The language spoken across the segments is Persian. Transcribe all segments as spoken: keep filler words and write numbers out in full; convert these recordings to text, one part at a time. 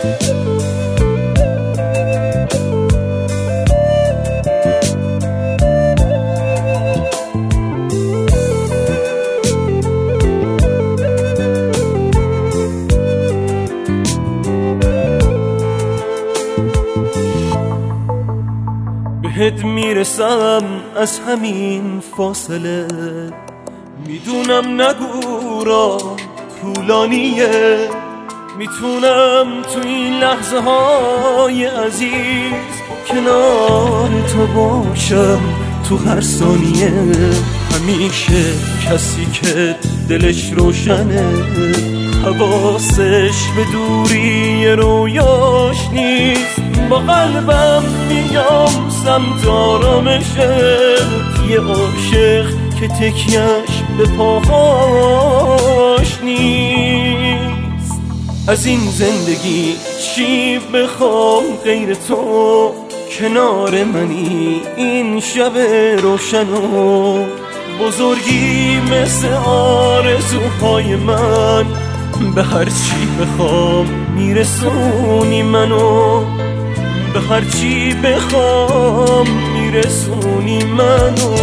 بهت میرسم از همین فاصله، میدونم نگو را طولانیه، میتونم تو این لحظه های عزیز کنار تو باشم تو هر ثانیه. همیشه کسی که دلش روشنه حواسش به دوری رویاش نیست، با قلبم میام سمت آرامشه. یه عاشق که تکیهش به پاهاش نیست. از این زندگی چی بخوام غیر تو، کنار منی این شب روشنو. بزرگی مثل آرزوهای من، به هر چی بخوام میرسونی منو، به هر چی بخوام میرسونی منو.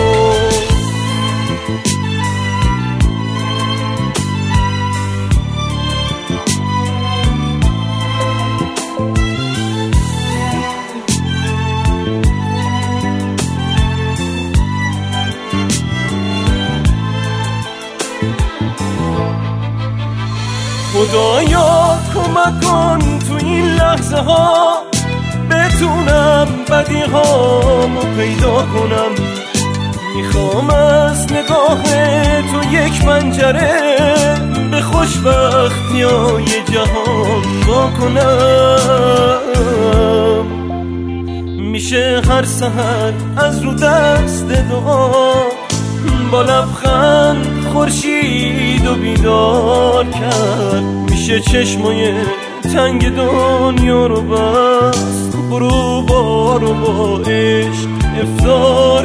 خدایا کمک کن تو این لحظه ها، بتونم بدی هامو پیدا کنم. میخوام از نگاه تو یک پنجره به خوشبختی های جهان با کنم. میشه هر سحر از رو دست دعا با لبخند خورشید و بیدار کرد. میشه چشمای تنگ دنیا رو بست، غروبا رو با عشق افطار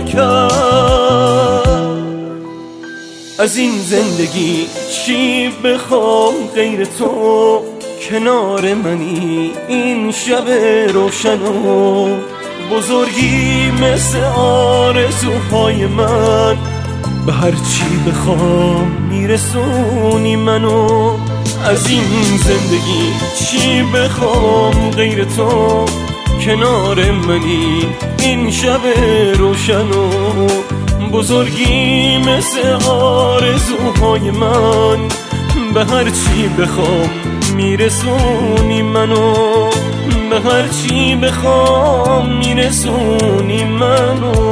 کرد. از این زندگی چی بخوام غیر تو، کنار منی این شب روشنو. بزرگی مثل آرزوهای من، به هر چی بخوام میرسونی منو. از این زندگی چی بخوام غیر تو، کنار منی این شب روشنو. بزرگی مثل آرزوهای من، به هر چی بخوام میرسونی منو، به هر چی بخوام میرسونی منو.